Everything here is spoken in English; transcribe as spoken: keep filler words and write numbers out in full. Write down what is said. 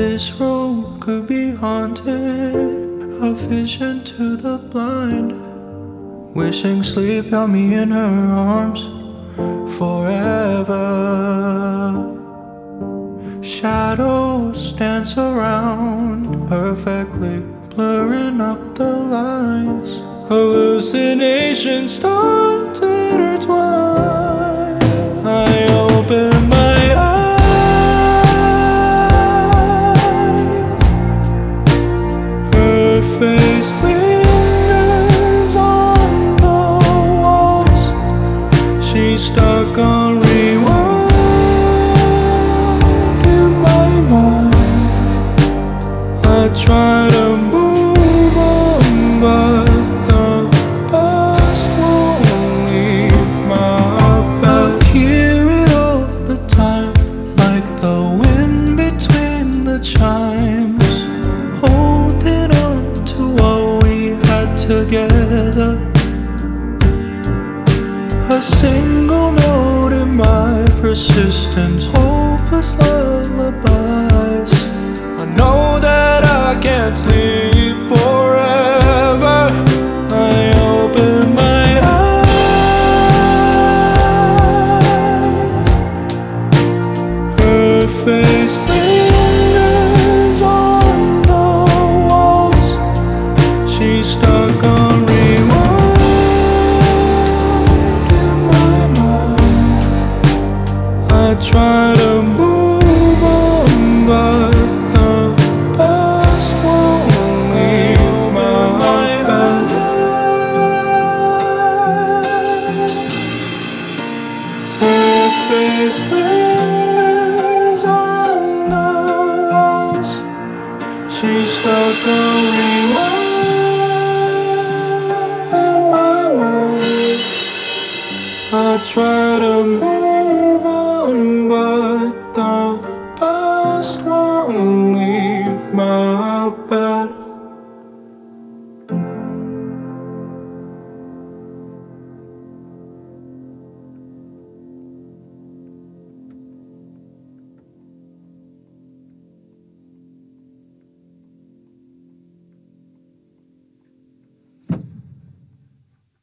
this room could be haunted, a vision to the blind, wishing sleep held me in her arms forever. Shadows dance around perfectly, blurring up the lines. Hallucinations start to intertwine. I open my eyes, her face lingers on the walls. She's stuck on rewind in my mind. I try to move on, but the past won't leave my bed. I hear it all the time, like the wind between the chimes, holding on to what we had together. A single note in my persistent, hopeless lullabies. I know that I can't sleep forever. I open my eyes, her face lingers on the walls. She's stuck on rewind in my mind. I try to move on, but the past won't leave my bed. Her face lingers on the walls. She's stuck on rewind in my mind. I try to move